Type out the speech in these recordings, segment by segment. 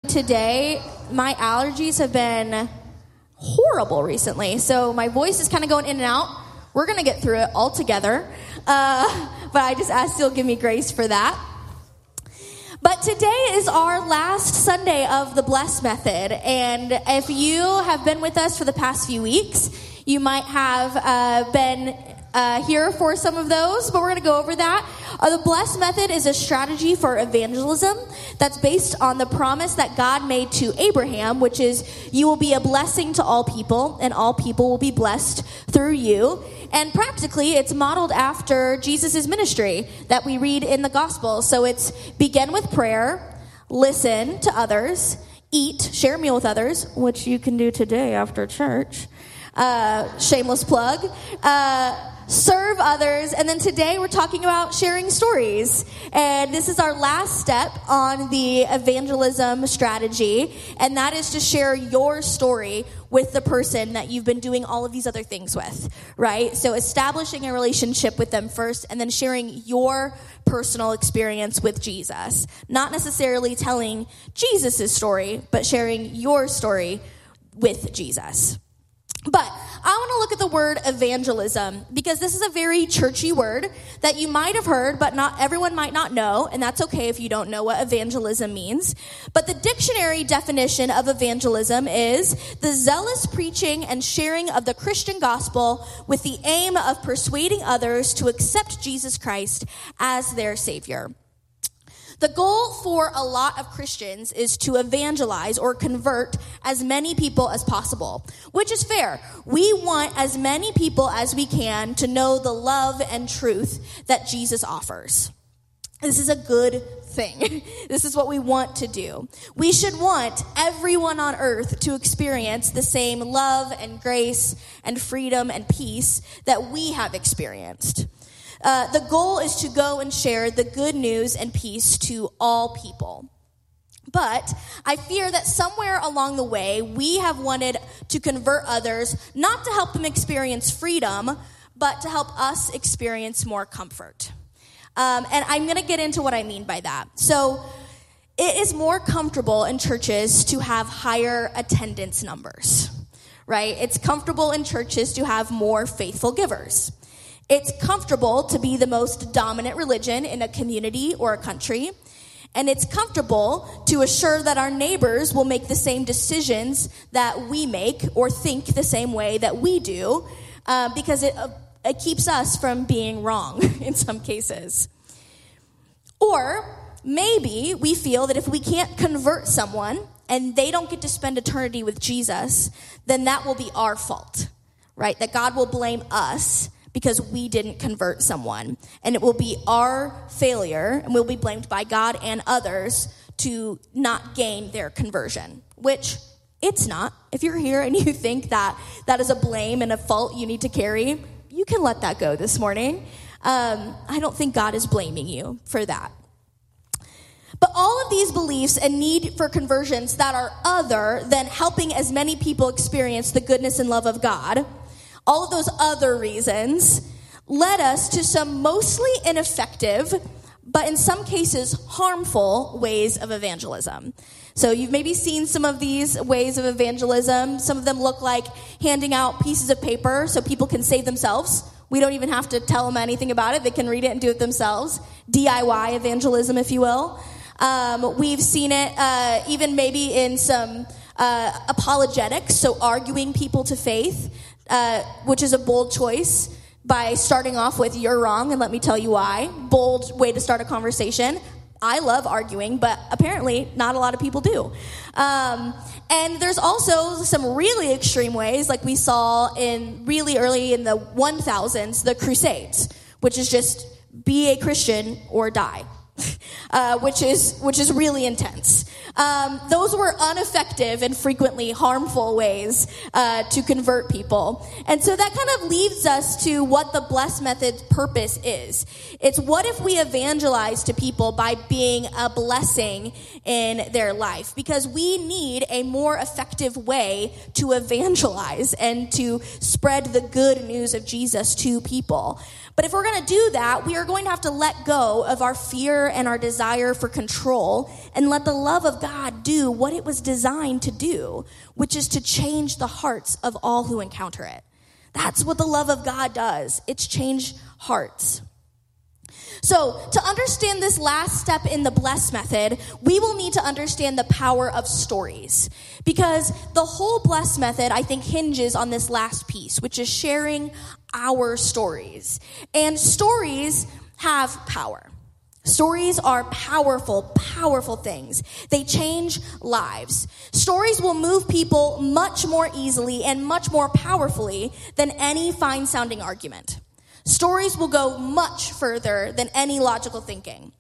today. My allergies have been horrible recently, so my voice is kind of going in and out. We're going to get through it all together, but I just ask you'll give me grace for that. But today is our last Sunday of the Bless Method, and if you have been with us for the past few weeks, you might have been here for some of those, but we're going to go over that. The Bless Method is a strategy for evangelism that's based on the promise that God made to Abraham, which is you will be a blessing to all people, and all people will be blessed through you. And practically, it's modeled after Jesus' ministry that we read in the Gospels. So it's begin with prayer, listen to others, eat, share a meal with others, which you can do today after church. Shameless plug. Serve others, and then today we're talking about sharing stories. And this is our last step on the evangelism strategy, and that is to share your story with the person that you've been doing all of these other things with, right? So establishing a relationship with them first, and then sharing your personal experience with Jesus. Not necessarily telling Jesus' story, but sharing your story with Jesus. But I want to look at the word evangelism because this is a very churchy word that you might have heard, but not everyone might not know, and that's okay if you don't know what evangelism means. But the dictionary definition of evangelism is the zealous preaching and sharing of the Christian gospel with the aim of persuading others to accept Jesus Christ as their Savior. The goal for a lot of Christians is to evangelize or convert as many people as possible, which is fair. We want as many people as we can to know the love and truth that Jesus offers. This is a good thing. This is what we want to do. We should want everyone on earth to experience the same love and grace and freedom and peace that we have experienced. The goal is to go and share the good news and peace to all people. But I fear that somewhere along the way, we have wanted to convert others, not to help them experience freedom, but to help us experience more comfort. And I'm going to get into what I mean by that. So it is more comfortable in churches to have higher attendance numbers, right? It's comfortable in churches to have more faithful givers. It's comfortable to be the most dominant religion in a community or a country. And it's comfortable to assure that our neighbors will make the same decisions that we make or think the same way that we do because it keeps us from being wrong in some cases. Or maybe we feel that if we can't convert someone and they don't get to spend eternity with Jesus, then that will be our fault, right? That God will blame us because we didn't convert someone. And it will be our failure, and we'll be blamed by God and others to not gain their conversion, which it's not. If you're here and you think that that is a blame and a fault you need to carry, you can let that go this morning. I don't think God is blaming you for that. But all of these beliefs and need for conversions that are other than helping as many people experience the goodness and love of God, all of those other reasons led us to some mostly ineffective, but in some cases harmful ways of evangelism. So you've maybe seen some of these ways of evangelism. Some of them look like handing out pieces of paper so people can save themselves. We don't even have to tell them anything about it. They can read it and do it themselves. DIY evangelism, if you will. We've seen it even maybe in some apologetics, so arguing people to faith, which is a bold choice by starting off with "you're wrong and let me tell you why." Bold way to start a conversation. I love arguing, but apparently not a lot of people do. And there's also some really extreme ways, like we saw in really early in the 1000s, the Crusades, which is just be a Christian or die. Which is really intense. Those were ineffective and frequently harmful ways to convert people. And so that kind of leads us to what the Bless Method's purpose is. It's what if we evangelize to people by being a blessing in their life? Because we need a more effective way to evangelize and to spread the good news of Jesus to people. But if we're going to do that, we are going to have to let go of our fear and our desire for control and let the love of of God do what it was designed to do, which is to change the hearts of all who encounter it. That's what the love of God does. It's change hearts. So to understand this last step in the bless method, we will need to understand the power of stories. Because the whole bless method, I think, hinges on this last piece, which is sharing our stories. And stories have power. Stories are powerful, powerful things. They change lives. Stories will move people much more easily and much more powerfully than any fine-sounding argument. Stories will go much further than any logical thinking.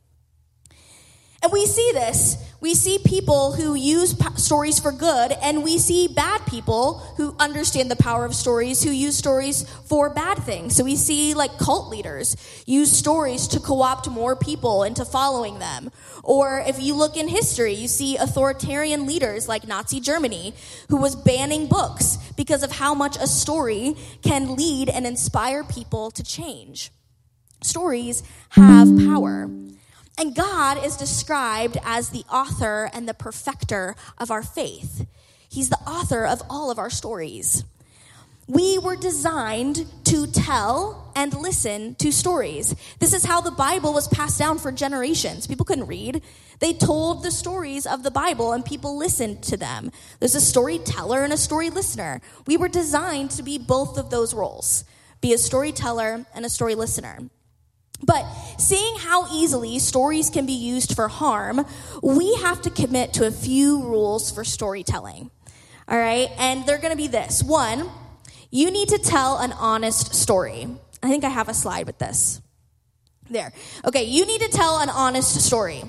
And we see this. We see people who use stories for good, and we see bad people who understand the power of stories, who use stories for bad things. So we see like cult leaders use stories to co-opt more people into following them. Or if you look in history, you see authoritarian leaders like Nazi Germany, who was banning books because of how much a story can lead and inspire people to change. Stories have power. And God is described as the author and the perfecter of our faith. He's the author of all of our stories. We were designed to tell and listen to stories. This is how the Bible was passed down for generations. People couldn't read. They told the stories of the Bible and people listened to them. There's a storyteller and a story listener. We were designed to be both of those roles, be a storyteller and a story listener. But seeing how easily stories can be used for harm, we have to commit to a few rules for storytelling. All right? And they're going to be this. 1, you need to tell an honest story. I think I have a slide with this. There. Okay, you need to tell an honest story.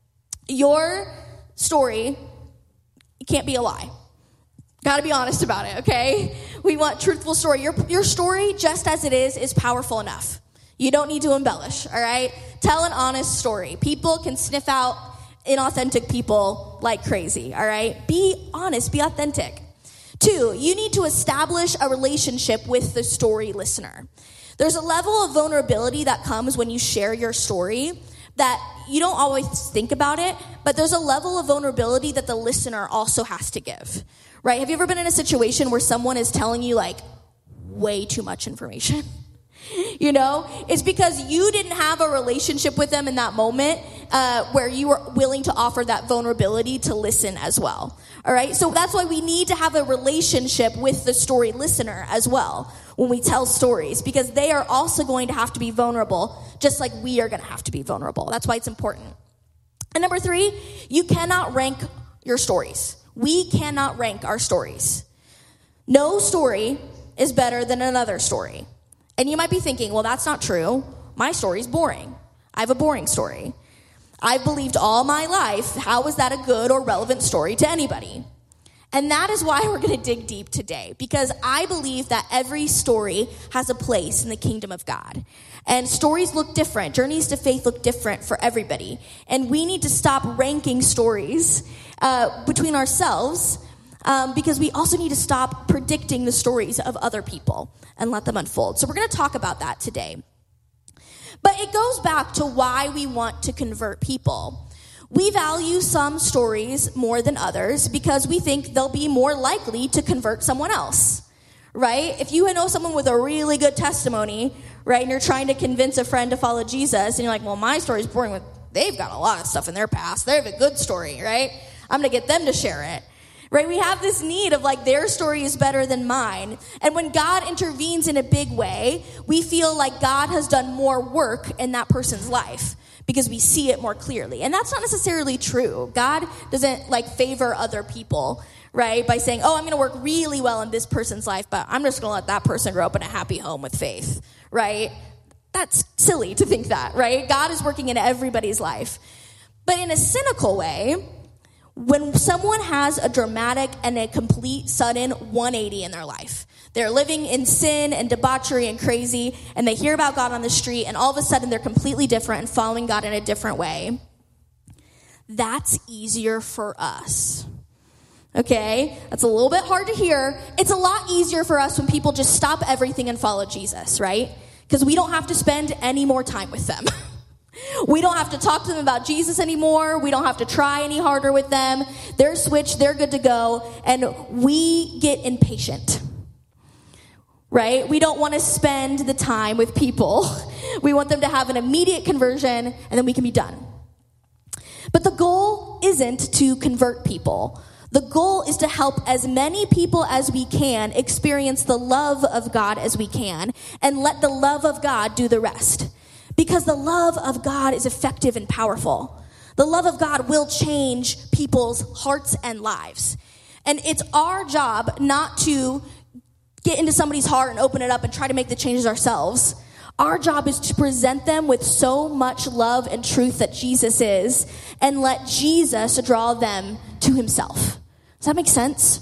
Your story, it can't be a lie. Got to be honest about it, okay? We want truthful story. Your story, just as it is powerful enough. You don't need to embellish, all right? Tell an honest story. People can sniff out inauthentic people like crazy, all right? Be honest, be authentic. 2, you need to establish a relationship with the story listener. There's a level of vulnerability that comes when you share your story that you don't always think about it, but there's a level of vulnerability that the listener also has to give, right? Have you ever been in a situation where someone is telling you like way too much information? You know, it's because you didn't have a relationship with them in that moment where you were willing to offer that vulnerability to listen as well. All right. So that's why we need to have a relationship with the story listener as well when we tell stories, because they are also going to have to be vulnerable, just like we are going to have to be vulnerable. That's why it's important. And number 3, you cannot rank your stories. We cannot rank our stories. No story is better than another story. And you might be thinking, well, that's not true. My story's boring. I have a boring story. I've believed all my life. How is that a good or relevant story to anybody? And that is why we're going to dig deep today, because I believe that every story has a place in the kingdom of God. And stories look different. Journeys to faith look different for everybody. And we need to stop ranking stories between ourselves because we also need to stop predicting the stories of other people and let them unfold. So we're going to talk about that today. But it goes back to why we want to convert people. We value some stories more than others because we think they'll be more likely to convert someone else, right? If you know someone with a really good testimony, right, and you're trying to convince a friend to follow Jesus, and you're like, well, my story's boring. They've got a lot of stuff in their past. They have a good story, right? I'm going to get them to share it. Right? We have this need of like their story is better than mine. And when God intervenes in a big way, we feel like God has done more work in that person's life because we see it more clearly. And that's not necessarily true. God doesn't like favor other people, right? By saying, oh, I'm going to work really well in this person's life, but I'm just going to let that person grow up in a happy home with faith, right? That's silly to think that, right? God is working in everybody's life. But in a cynical way, when someone has a dramatic and a complete sudden 180 in their life, they're living in sin and debauchery and crazy, and they hear about God on the street, and all of a sudden they're completely different and following God in a different way, that's easier for us. Okay? That's a little bit hard to hear. It's a lot easier for us when people just stop everything and follow Jesus, right? Because we don't have to spend any more time with them. We don't have to talk to them about Jesus anymore. We don't have to try any harder with them. They're switched. They're good to go. And we get impatient, right? We don't want to spend the time with people. We want them to have an immediate conversion, and then we can be done. But the goal isn't to convert people. The goal is to help as many people as we can experience the love of God as we can, and let the love of God do the rest. Because the love of God is effective and powerful. The love of God will change people's hearts and lives. And it's our job not to get into somebody's heart and open it up and try to make the changes ourselves. Our job is to present them with so much love and truth that Jesus is, and let Jesus draw them to himself. Does that make sense?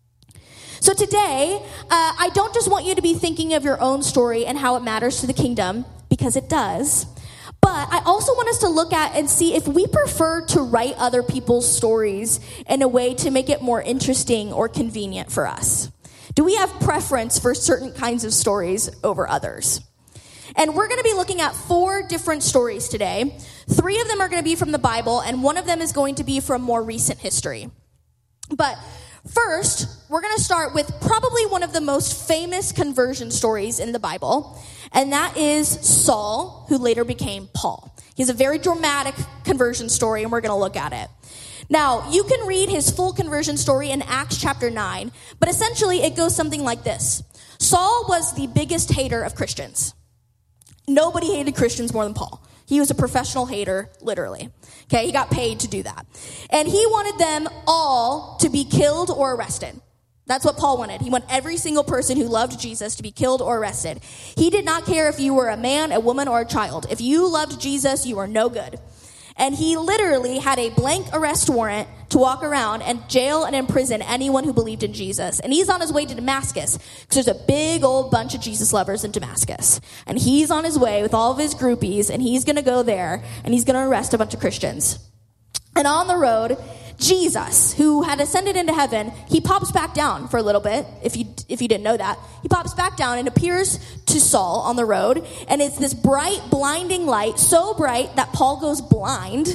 So today, I don't just want you to be thinking of your own story and how it matters to the kingdom, because it does. But I also want us to look at and see if we prefer to write other people's stories in a way to make it more interesting or convenient for us. Do we have preference for certain kinds of stories over others? And we're going to be looking at 4 different stories today. 3 of them are going to be from the Bible, and 1 of them is going to be from more recent history. But first, we're going to start with probably one of the most famous conversion stories in the Bible, and that is Saul, who later became Paul. He has a very dramatic conversion story, and we're going to look at it. Now, you can read his full conversion story in Acts chapter 9, but essentially it goes something like this. Saul was the biggest hater of Christians. Nobody hated Christians more than Paul. He was a professional hater, literally. Okay, he got paid to do that. And he wanted them all to be killed or arrested. That's what Paul wanted. He wanted every single person who loved Jesus to be killed or arrested. He did not care if you were a man, a woman, or a child. If you loved Jesus, you were no good. And he literally had a blank arrest warrant to walk around and jail and imprison anyone who believed in Jesus. And he's on his way to Damascus, because there's a big old bunch of Jesus lovers in Damascus. And he's on his way with all of his groupies, and he's going to go there, and he's going to arrest a bunch of Christians. And on the road, Jesus, who had ascended into heaven, he pops back down for a little bit, if you didn't know that. He pops back down and appears to Saul on the road, and it's this bright, blinding light, so bright that Paul goes blind,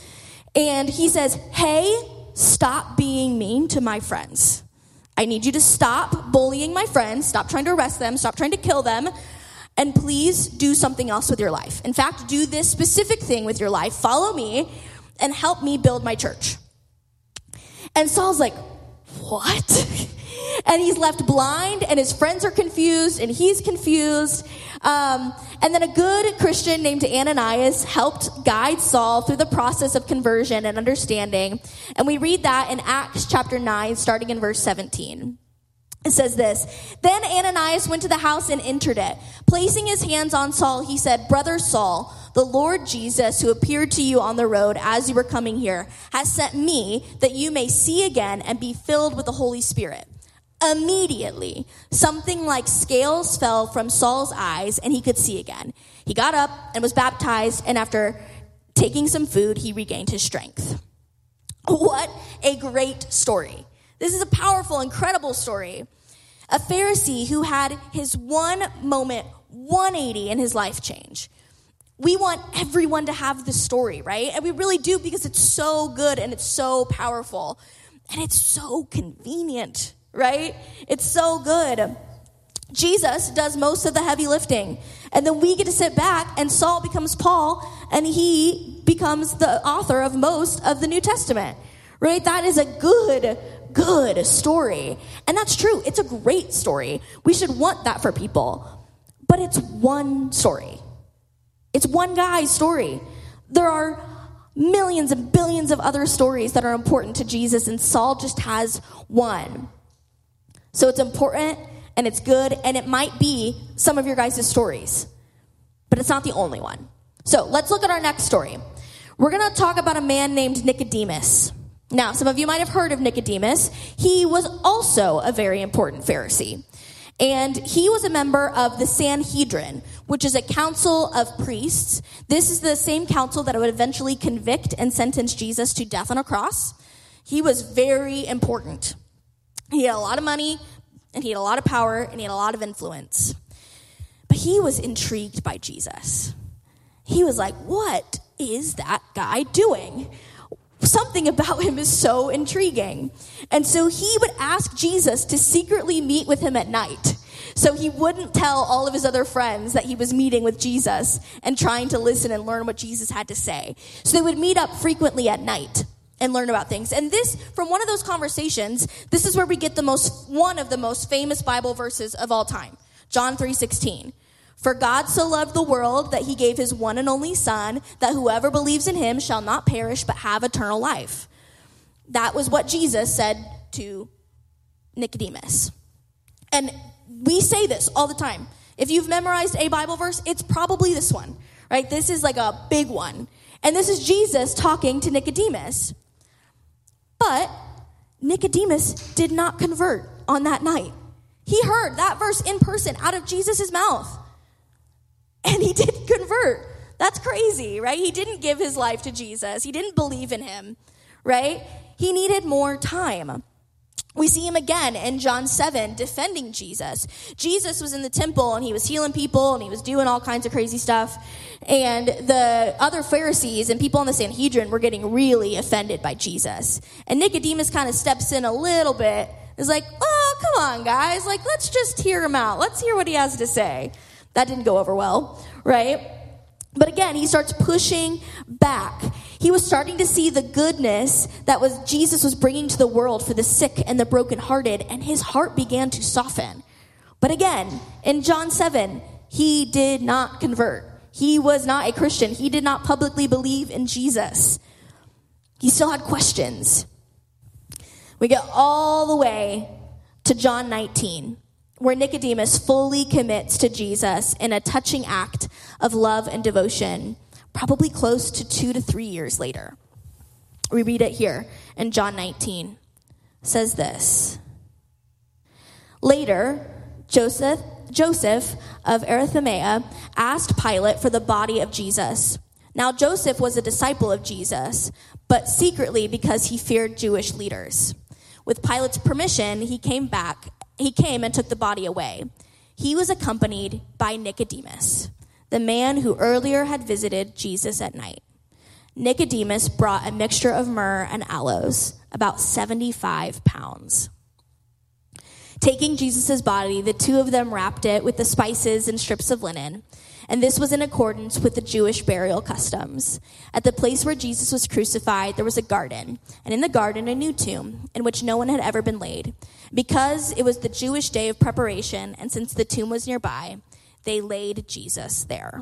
and he says, "Hey, stop being mean to my friends. I need you to stop bullying my friends, stop trying to arrest them, stop trying to kill them, and please do something else with your life. In fact, do this specific thing with your life. Follow me and help me build my church." And Saul's like, "What?" And he's left blind, and his friends are confused, and he's confused. And then a good Christian named Ananias helped guide Saul through the process of conversion and understanding. And we read that in Acts chapter 9, starting in verse 17. It says this, "Then Ananias went to the house and entered it. Placing his hands on Saul, he said, 'Brother Saul, the Lord Jesus, who appeared to you on the road as you were coming here, has sent me that you may see again and be filled with the Holy Spirit.' Immediately, something like scales fell from Saul's eyes, and he could see again. He got up and was baptized, and after taking some food, he regained his strength." What a great story. This is a powerful, incredible story. A Pharisee who had his one moment, 180 in his life change. We want everyone to have this story, right? And we really do, because it's so good and it's so powerful. And it's so convenient, right? It's so good. Jesus does most of the heavy lifting. And then we get to sit back, and Saul becomes Paul, and he becomes the author of most of the New Testament, right? That is a good story. And that's true. It's a great story. We should want that for people. But it's one story. It's one guy's story. There are millions and billions of other stories that are important to Jesus, and Saul just has one. So it's important, and it's good, and it might be some of your guys' stories. But it's not the only one. So let's look at our next story. We're going to talk about a man named Nicodemus. Now, some of you might have heard of Nicodemus. He was also a very important Pharisee. And he was a member of the Sanhedrin, which is a council of priests. This is the same council that would eventually convict and sentence Jesus to death on a cross. He was very important. He had a lot of money, and he had a lot of power, and he had a lot of influence. But he was intrigued by Jesus. He was like, what is that guy doing? Something about him is so intriguing. And so he would ask Jesus to secretly meet with him at night. So he wouldn't tell all of his other friends that he was meeting with Jesus and trying to listen and learn what Jesus had to say. So they would meet up frequently at night and learn about things. And this, from one of those conversations, this is where we get one of the most famous Bible verses of all time. John 3:16. For God so loved the world that he gave his one and only Son, that whoever believes in him shall not perish but have eternal life. That was what Jesus said to Nicodemus. And we say this all the time. If you've memorized a Bible verse, it's probably this one, right? This is like a big one. And this is Jesus talking to Nicodemus. But Nicodemus did not convert on that night. He heard that verse in person out of Jesus' mouth. And he didn't convert. That's crazy, right? He didn't give his life to Jesus. He didn't believe in him, right? He needed more time. We see him again in John 7 defending Jesus. Jesus was in the temple and he was healing people and he was doing all kinds of crazy stuff. And the other Pharisees and people in the Sanhedrin were getting really offended by Jesus. And Nicodemus kind of steps in a little bit. Is like, oh, come on, guys. Like, let's just hear him out. Let's hear what he has to say. That didn't go over well, right? But again, he starts pushing back. He was starting to see the goodness that Jesus was bringing to the world for the sick and the brokenhearted, and his heart began to soften. But again, in John 7, he did not convert. He was not a Christian. He did not publicly believe in Jesus. He still had questions. We get all the way to John 19. Where Nicodemus fully commits to Jesus in a touching act of love and devotion, probably close to 2 to 3 years later. We read it here in John 19. It says this. Later, Joseph of Arimathea asked Pilate for the body of Jesus. Now Joseph was a disciple of Jesus, but secretly because he feared Jewish leaders. With Pilate's permission, he came and took the body away. He was accompanied by Nicodemus, the man who earlier had visited Jesus at night. Nicodemus brought a mixture of myrrh and aloes, about 75 pounds. Taking Jesus' body, the two of them wrapped it with the spices and strips of linen, and this was in accordance with the Jewish burial customs. At the place where Jesus was crucified, there was a garden, and in the garden a new tomb, in which no one had ever been laid. Because it was the Jewish day of preparation, and since the tomb was nearby, they laid Jesus there.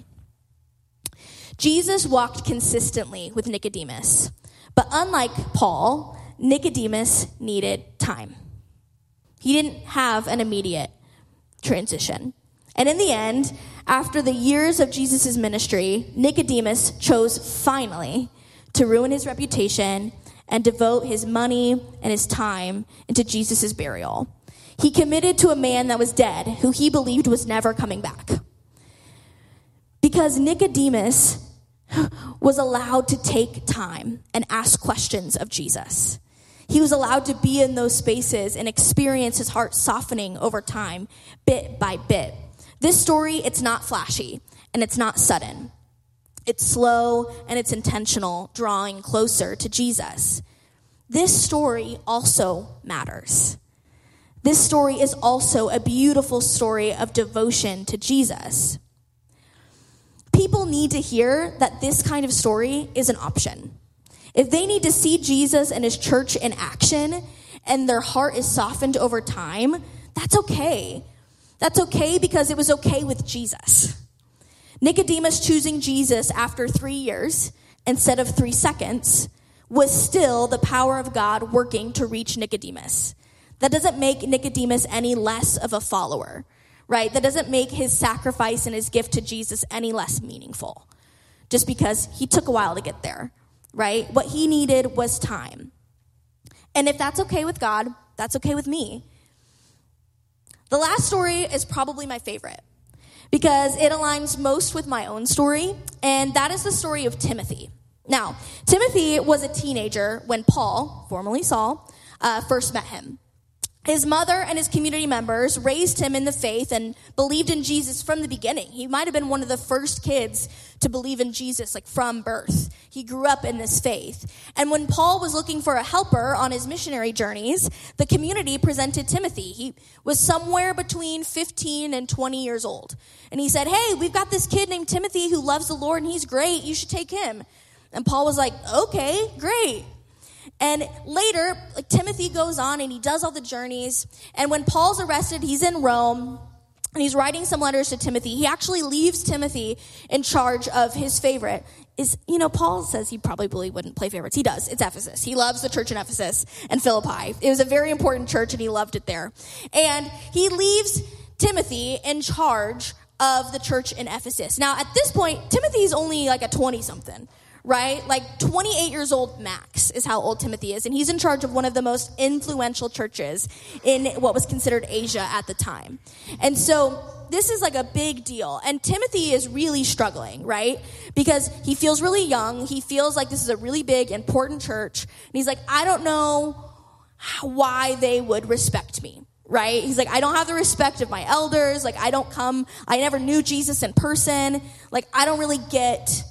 Jesus walked consistently with Nicodemus, but unlike Paul, Nicodemus needed time. He didn't have an immediate transition. And in the end, after the years of Jesus' ministry, Nicodemus chose finally to ruin his reputation and devote his money and his time into Jesus' burial. He committed to a man that was dead, who he believed was never coming back. Because Nicodemus was allowed to take time and ask questions of Jesus. He was allowed to be in those spaces and experience his heart softening over time, bit by bit. This story, it's not flashy and it's not sudden. It's slow and it's intentional, drawing closer to Jesus. This story also matters. This story is also a beautiful story of devotion to Jesus. People need to hear that this kind of story is an option. If they need to see Jesus and his church in action and their heart is softened over time, that's okay. That's okay because it was okay with Jesus. Nicodemus choosing Jesus after 3 years instead of 3 seconds was still the power of God working to reach Nicodemus. That doesn't make Nicodemus any less of a follower, right? That doesn't make his sacrifice and his gift to Jesus any less meaningful, just because he took a while to get there, right? What he needed was time. And if that's okay with God, that's okay with me. The last story is probably my favorite because it aligns most with my own story, and that is the story of Timothy. Now, Timothy was a teenager when Paul, formerly Saul, first met him. His mother and his community members raised him in the faith and believed in Jesus from the beginning. He might have been one of the first kids to believe in Jesus, like from birth. He grew up in this faith. And when Paul was looking for a helper on his missionary journeys, the community presented Timothy. He was somewhere between 15 and 20 years old. And he said, hey, we've got this kid named Timothy who loves the Lord and he's great. You should take him. And Paul was like, okay, great. And later, Timothy goes on and he does all the journeys. And when Paul's arrested, he's in Rome and he's writing some letters to Timothy. He actually leaves Timothy in charge of his favorite. Paul says he probably wouldn't play favorites. He does. It's Ephesus. He loves the church in Ephesus and Philippi. It was a very important church and he loved it there. And he leaves Timothy in charge of the church in Ephesus. Now, at this point, Timothy's only like a 20-something. Right? Like 28 years old max is how old Timothy is. And he's in charge of one of the most influential churches in what was considered Asia at the time. And so this is like a big deal. And Timothy is really struggling, right? Because he feels really young. He feels like this is a really big, important church. And he's like, I don't know why they would respect me. Right? He's like, I don't have the respect of my elders. Like, I never knew Jesus in person. Like, I don't really get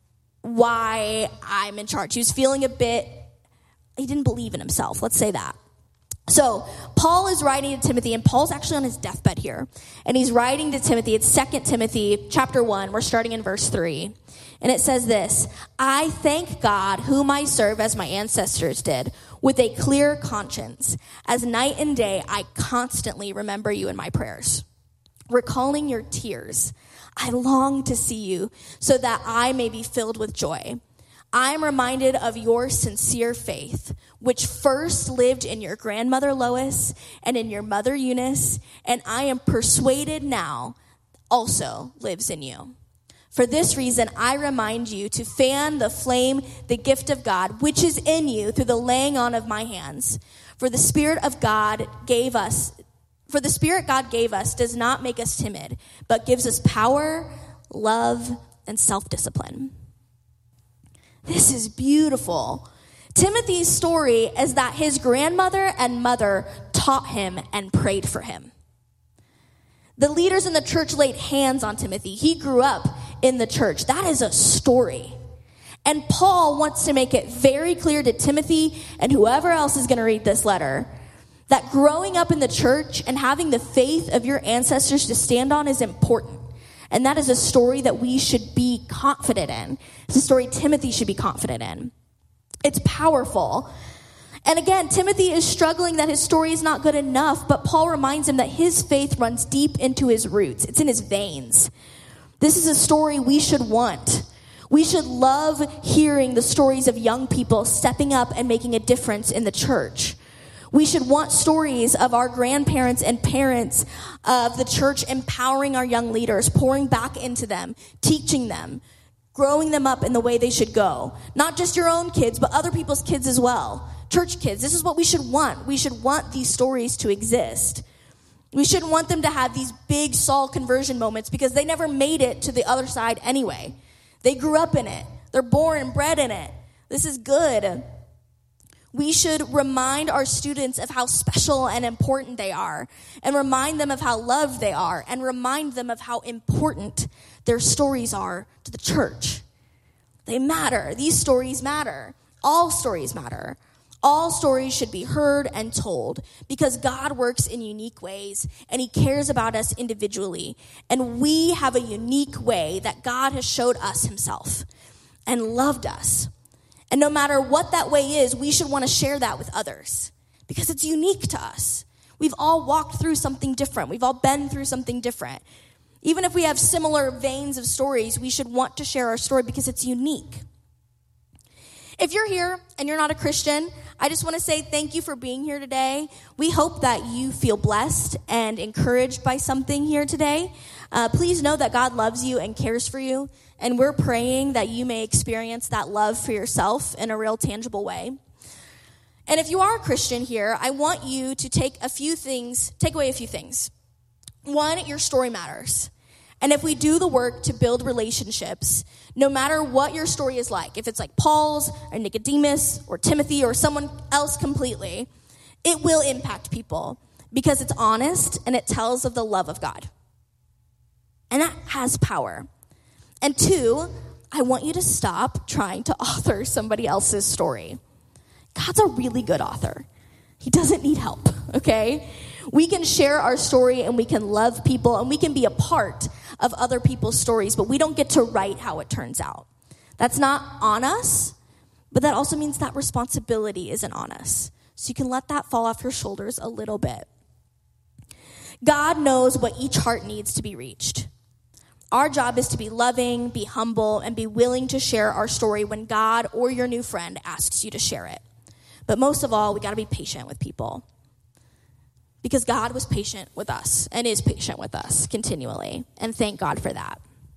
why I'm in charge. He was feeling he didn't believe in himself. Let's say that. So Paul is writing to Timothy, and Paul's actually on his deathbed here. And he's writing to Timothy. It's 2 Timothy chapter 1. We're starting in verse 3. And it says this, I thank God whom I serve as my ancestors did, with a clear conscience. As night and day, I constantly remember you in my prayers, recalling your tears. I long to see you so that I may be filled with joy. I am reminded of your sincere faith, which first lived in your grandmother Lois and in your mother Eunice, and I am persuaded now also lives in you. For this reason, I remind you to fan the flame, the gift of God, which is in you through the laying on of my hands. For the Spirit God gave us does not make us timid, but gives us power, love, and self-discipline. This is beautiful. Timothy's story is that his grandmother and mother taught him and prayed for him. The leaders in the church laid hands on Timothy. He grew up in the church. That is a story. And Paul wants to make it very clear to Timothy and whoever else is going to read this letter that growing up in the church and having the faith of your ancestors to stand on is important. And that is a story that we should be confident in. It's a story Timothy should be confident in. It's powerful. And again, Timothy is struggling that his story is not good enough, but Paul reminds him that his faith runs deep into his roots. It's in his veins. This is a story we should want. We should love hearing the stories of young people stepping up and making a difference in the church. We should want stories of our grandparents and parents of the church empowering our young leaders, pouring back into them, teaching them, growing them up in the way they should go. Not just your own kids, but other people's kids as well. Church kids, this is what we should want. We should want these stories to exist. We shouldn't want them to have these big Saul conversion moments because they never made it to the other side anyway. They grew up in it. They're born and bred in it. This is good. We should remind our students of how special and important they are, and remind them of how loved they are, and remind them of how important their stories are to the church. They matter. These stories matter. All stories matter. All stories should be heard and told because God works in unique ways and he cares about us individually. And we have a unique way that God has showed us himself and loved us. And no matter what that way is, we should want to share that with others because it's unique to us. We've all walked through something different. We've all been through something different. Even if we have similar veins of stories, we should want to share our story because it's unique. If you're here and you're not a Christian, I just want to say thank you for being here today. We hope that you feel blessed and encouraged by something here today. Please know that God loves you and cares for you, and we're praying that you may experience that love for yourself in a real tangible way. And if you are a Christian here, I want you to take away a few things. One, your story matters. And if we do the work to build relationships, no matter what your story is like, if it's like Paul's or Nicodemus or Timothy or someone else completely, it will impact people because it's honest and it tells of the love of God. And that has power. And 2, I want you to stop trying to author somebody else's story. God's a really good author. He doesn't need help, okay? We can share our story and we can love people and we can be a part of other people's stories, but we don't get to write how it turns out. That's not on us, but that also means that responsibility isn't on us. So you can let that fall off your shoulders a little bit. God knows what each heart needs to be reached. Our job is to be loving, be humble, and be willing to share our story when God or your new friend asks you to share it. But most of all, we got to be patient with people. Because God was patient with us and is patient with us continually. And thank God for that.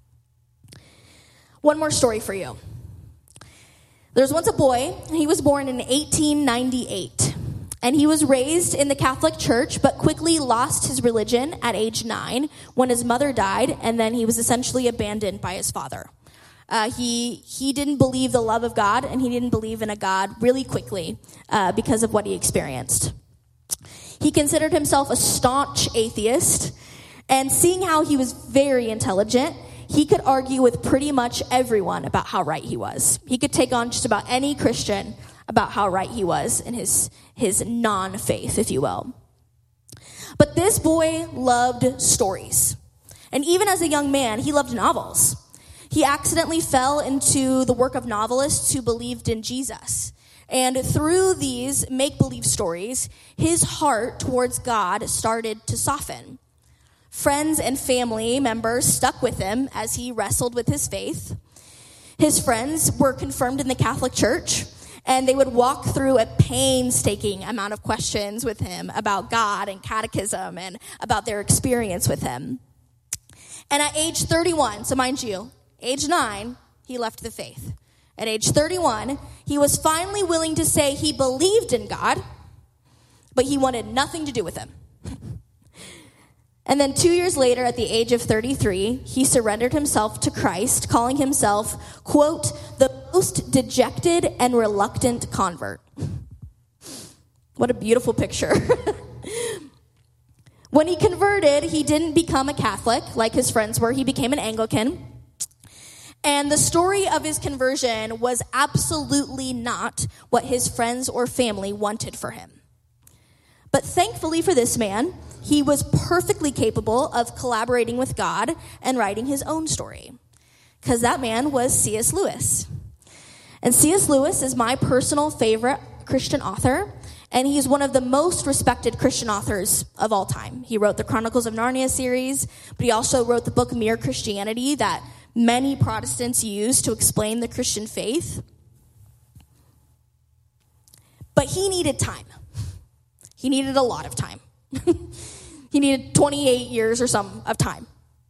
One more story for you. There was once a boy, and he was born in 1898. And he was raised in the Catholic Church, but quickly lost his religion at age 9 when his mother died, and then he was essentially abandoned by his father. He didn't believe the love of God, and he didn't believe in a God really quickly because of what he experienced. He considered himself a staunch atheist, and seeing how he was very intelligent, he could argue with pretty much everyone about how right he was. He could take on just about any Christian about how right he was in his non-faith, if you will. But this boy loved stories. And even as a young man, he loved novels. He accidentally fell into the work of novelists who believed in Jesus. And through these make-believe stories, his heart towards God started to soften. Friends and family members stuck with him as he wrestled with his faith. His friends were confirmed in the Catholic Church, and they would walk through a painstaking amount of questions with him about God and catechism and about their experience with him. And at age 31, so mind you, age 9, he left the faith. At age 31, he was finally willing to say he believed in God, but he wanted nothing to do with him. And then 2 years later, at the age of 33, he surrendered himself to Christ, calling himself, quote, the most dejected and reluctant convert. What a beautiful picture. When he converted, he didn't become a Catholic like his friends were. He became an Anglican. And the story of his conversion was absolutely not what his friends or family wanted for him. But thankfully for this man, he was perfectly capable of collaborating with God and writing his own story. Because that man was C.S. Lewis. And C.S. Lewis is my personal favorite Christian author, and he's one of the most respected Christian authors of all time. He wrote the Chronicles of Narnia series, but he also wrote the book Mere Christianity that many Protestants use to explain the Christian faith. But he needed time. He needed a lot of time. He needed 28 years or some of time.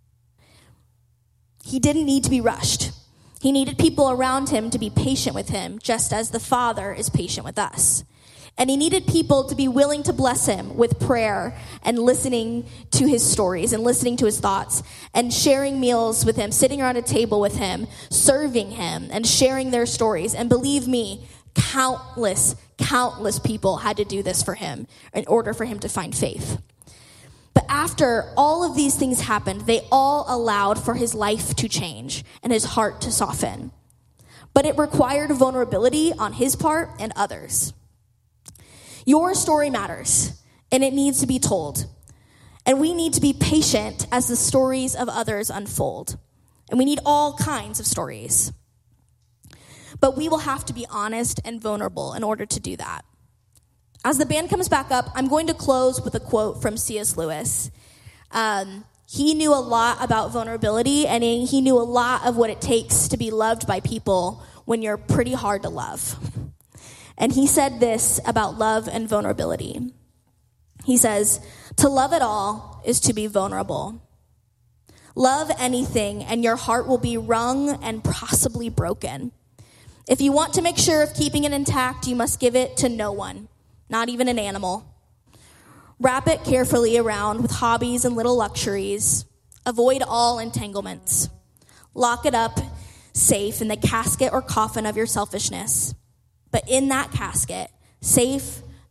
He didn't need to be rushed. He needed people around him to be patient with him, just as the Father is patient with us. And he needed people to be willing to bless him with prayer and listening to his stories and listening to his thoughts and sharing meals with him, sitting around a table with him, serving him and sharing their stories. And believe me, countless people had to do this for him in order for him to find faith. But after all of these things happened, they all allowed for his life to change and his heart to soften. But it required vulnerability on his part and others. Your story matters, and it needs to be told. And we need to be patient as the stories of others unfold. And we need all kinds of stories. But we will have to be honest and vulnerable in order to do that. As the band comes back up, I'm going to close with a quote from C.S. Lewis. He knew a lot about vulnerability, and he knew a lot of what it takes to be loved by people when you're pretty hard to love. And he said this about love and vulnerability. He says, "To love at all is to be vulnerable. Love anything, and your heart will be wrung and possibly broken. If you want to make sure of keeping it intact, you must give it to no one, not even an animal. Wrap it carefully around with hobbies and little luxuries. Avoid all entanglements. Lock it up safe in the casket or coffin of your selfishness. But in that casket, safe,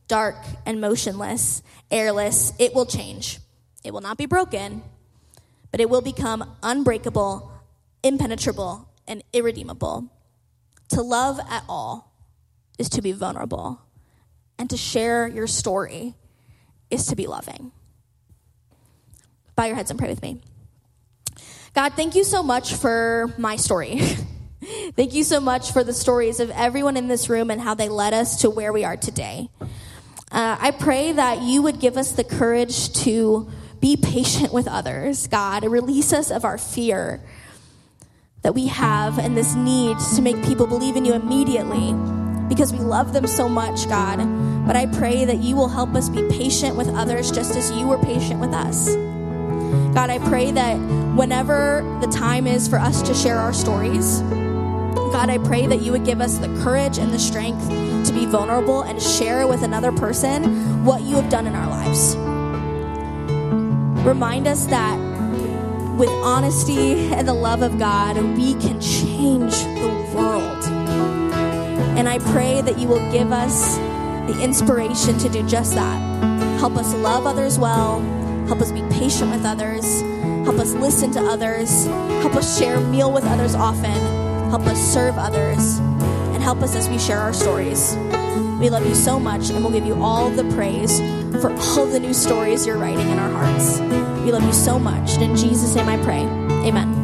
dark and motionless, airless, it will change. It will not be broken, but it will become unbreakable, impenetrable, and irredeemable. To love at all is to be vulnerable, and to share your story is to be loving. Bow your heads and pray with me. God, thank you so much for my story. Thank you so much for the stories of everyone in this room and how they led us to where we are today. I pray that you would give us the courage to be patient with others, God, and release us of our fear that we have and this need to make people believe in you immediately because we love them so much, God. But I pray that you will help us be patient with others just as you were patient with us. God, I pray that whenever the time is for us to share our stories, God, I pray that you would give us the courage and the strength to be vulnerable and share with another person what you have done in our lives. Remind us that with honesty and the love of God, we can change the world. And I pray that you will give us the inspiration to do just that. Help us love others well. Help us be patient with others. Help us listen to others. Help us share a meal with others often. Help us serve others. And help us as we share our stories. We love you so much, and we'll give you all the praise for all the new stories you're writing in our hearts. We love you so much. And in Jesus' name I pray. Amen.